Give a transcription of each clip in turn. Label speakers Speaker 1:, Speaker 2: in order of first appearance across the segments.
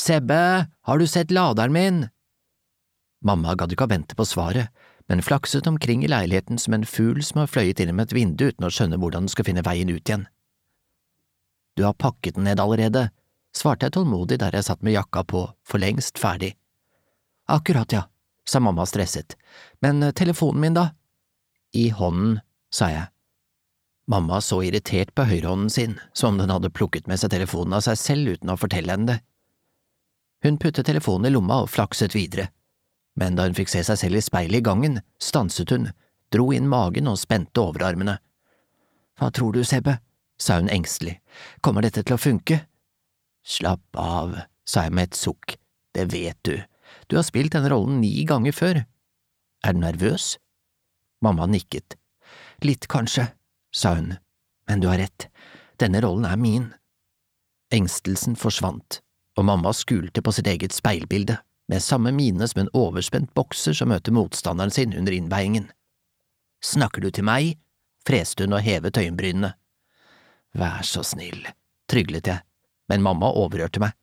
Speaker 1: Sebbe, har du sett laderen min? Mamma gadd ikke å vente på svaret, men flakset omkring i leiligheten som en fugl som har fløyet innom et vindu uten å skjønne hvordan den skal finne veien ut igjen. Du har pakket den ned allerede, svarte jeg tålmodig der jeg satt med jakka på, for lengst ferdig. Akkurat, ja, sa mamma stresset, men telefonen min da? I hånden, sa jeg. Mamma så irritert på høyrehånden sin, som om den hadde plukket med seg telefonen av seg selv uten å fortelle henne det. Hun puttet telefonen i lomma og flakset videre, men da hun fikk se seg selv i speilet i gangen, stanset hun, dro inn magen og spente overarmene. Hva tror du, Sebbe? Sa hun engstelig. Kommer dette til å funke? Slapp av, sa jeg med et sukk. Det vet du. Du har spilt denne rollen 9 ganger før. Er du nervøs? Mamma nikket. Litt kanskje, sa hun, men du har rett. Denne rollen er min. Engstelsen forsvant, og mamma skulte på sitt eget speilbilde, med samme mine som en overspent bokser som møter motstanderen sin under innveiingen. Snakker du til meg? Freste hun og hevet øyenbrynene. Vær så snill, tryglet jeg, men mamma overhørte meg.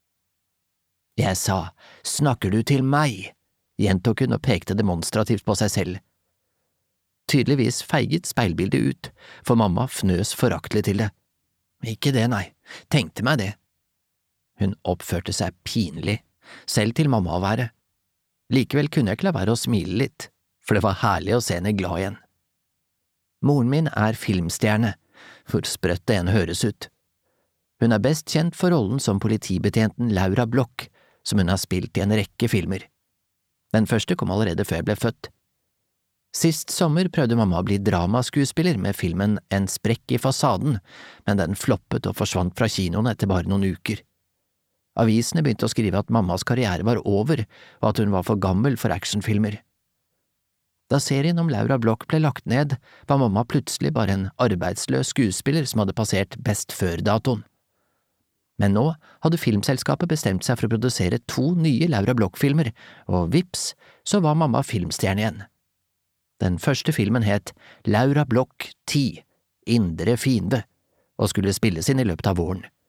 Speaker 1: Jeg sa, snakker du til meg? Gjentok hun og pekte demonstrativt på seg selv. Tydeligvis feiget speilbildet ut, for mamma fnøs foraktelig til det. Ikke det, nei, tenkte meg det. Hun oppførte seg pinlig, selv til mamma å være. Likevel kunne jeg ikke la være å smile litt, for det var herlig å se henne glad igjen. Moren min er filmstjerne, hvor sprøtt det en høres ut. Hun er best kjent for rollen som politibetjenten Laura Bloch, som hun har spilt i en rekke filmer. Den første kom allerede før jeg ble født. Sist sommer prøvde mamma å bli dramaskuespiller med filmen En sprekk i fasaden, men den floppet og forsvant fra kinoen etter bare noen uker. Avisene begynte å skrive at mammas karriere var over, og at hun var for gammel for actionfilmer. Da serien om Laura Bloch ble lagt ned, var mamma plutselig bare en arbeidsløs skuespiller som hadde passert best før-datoen. Men nå hadde filmselskapet bestemt seg for å produsere 2 nye Laura Bloch-filmer, og vips, så var mamma filmstjerne igjen. Den første filmen het Laura Bloch 10, Indre fiende, og skulle spilles inn i løpet av våren.